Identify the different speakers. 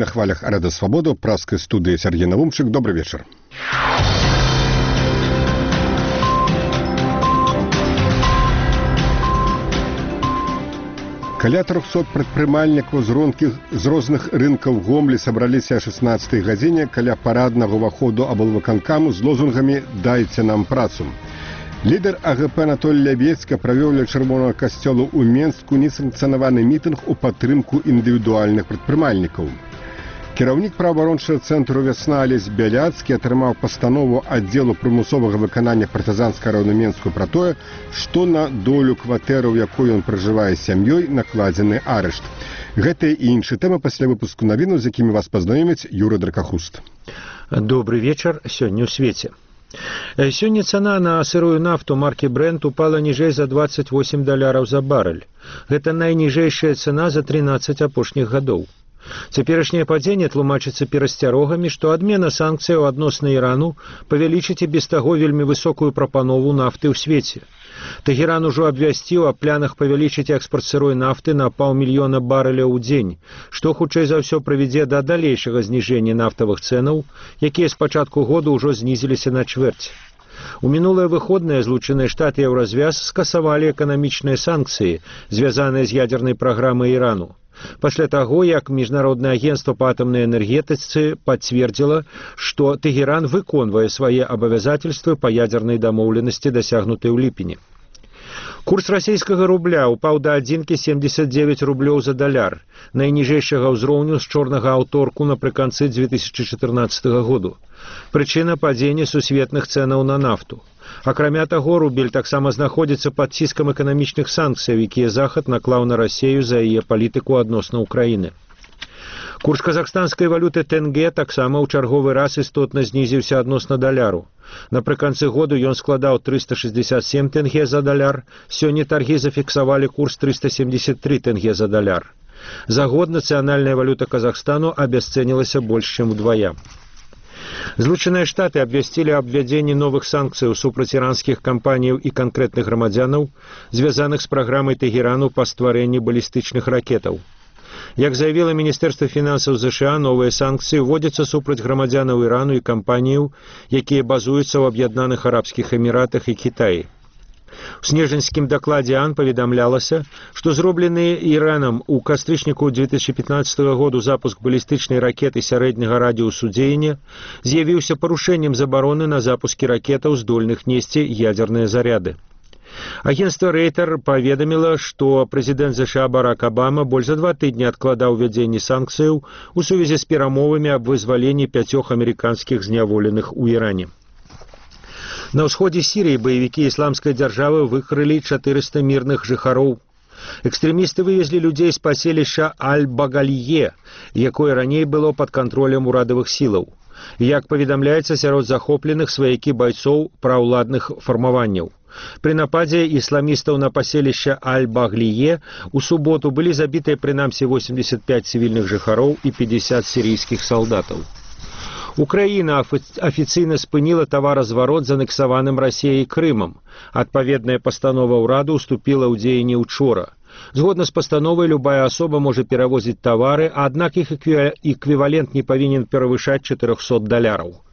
Speaker 1: на хвалях Рада Свобода, праской студии Сергей Наумчик. Добрый вечер. Каля 300 прадпрымальнікаў з розных рынкаў Гомлі сабраліся о 16-й гадзіне каля параднага ўваходу аблвыканкаму з лозунгамі «Дайце нам працу». Лідар АГП Анатолій Лябецька правёў ля Чырвонага касцёла ў Менску несанкцыянаваны мітынг у падтрымку індывідуальных прадпрымальнікаў. Кіраўнік праваабарончага цэнтру «Вясна» Алесь Бяляцкі атрымаў пастанову аддзелу прымусовага выканання партызанскага району Менску пра тое, што на долю кватэры, у якой ён пражывае з сям'ёй, накладзены арышт. Гэтыя і іншыя тэмы пасля выпуску навіну, з якімі вас пазнаёміць Юрый Дракахуст.
Speaker 2: Добрый вечар. Сёння ў свеце. Сёння цана на сырую нафту маркі Brent упала ніжэй за $28 за барэль. Гэта найніжэйшая цана за 13 апошніх гадоў. Цяперашняе падзенне тлумачыцца перасцярогамі, што адмена санкцыяў адносна Ірану павялічыць і без таго вельмі высокую прапанову нафты ў свеце. Тэгеран ужо абвясціў аб планах павялічыць экспарт сырой нафты на 500 000 барэляў у дзень, што хутчэй за ўсё прывядзе да далейшага зніжэння нафтавых цэнаў, якія з пачатку года ўжо знізіліся на чвэрць. У мінулыя выходныя Злучаныя Штаты і Еўразвяз скасавалі эканамічныя санкцыі, звязаныя з ядзернай праграмай Ірану. Пасля таго, як Міжнароднае агенцтва па атамнай энергетыцы пацвердзіла, што Тэгеран выконвае свае абавязательствы па ядзернай дамоўленасці, дасягнутай у ліпені. Курс расійскага рубля упаў да 1,79 рублёў за даляр, найніжэйшага ўзроўню з чорнага аўторку напрыканцы 2014 году. Прычына падзення сусветных цэнаў на нафту. Акрамя таго, рубель таксама знаходзіцца пад ціскам эканамічных санкцыяў, якія Захад наклаў на Расею за яе палітыку адносна Украіны. Курс казахстанскай валюты тенге таксама ў чарговы раз істотна знізіўся адносна даляру. Напрыканцы году ён складаў 367 тенге за даляр, сёння таргі зафіксавалі курс 373 тенге за даляр. За год нацыянальная валюта Казахстану абясцэнілася больш чым удвая. Злучаныя Штаты абвясцілі аб ввядзенні новых санкцыяў супраць іранскіх кампаніяў і канкрэтных грамадзянаў, звязаных з праграмай Тэгерану па стварэнні балістычных ракетаў. Як заявіла Міністэрства фінансаў ЗША, новыя санкцыі вводзяцца супраць грамадзянаў Ірану і кампаніяў, якія базуюцца ў Аб'яднаных Арабскіх Эміратах і Кітаі. У снежаньскім дакладзе АН паведамлялася, што зроблены Іранам у кастрычніку 2015 году запуск балістычнай ракеты сярэдняга радыусу дзеяння з'явіўся парушэннем забароны на запускі ракетаў, здольных несці ядзерныя заряды. Агенцтва Рейтер паведаміла, што прэзідэнт ЗША Барак Абама больш за 2 тыдні адкладаў увядзенне санкцыяў у сувязі з перамовамі аб вызваленні 5 амерыканскіх зняволеных у Іране. На ўсходзе Сірыі баевікі ісламскай дзяржавы выкрылі 400 мірных жыхароў. Экстрэмісты вывезлі людзей з паселішча Аль-Багалье, якое раней было пад кантролем урадавых сілаў. Як паведамляецца, сярод захопленых сваякі байцоў праўладных фармаванняў. Пры нападзе ісламістаў на паселішча Аль-Баглие у суботу былі забітыя прынамсі 85 цывільных жыхароў і 50 сірійскіх салдатаў. Украіна афіцыйна спыніла таваразварот з анексаваным Расеяй Крымам. Адпаведная пастанова ўраду ўступіла ў дзеянне учора. Згодна з пастановай, любая асоба можа перавозіць тавары, аднак іх эквівалент не павінен перавышаць $400.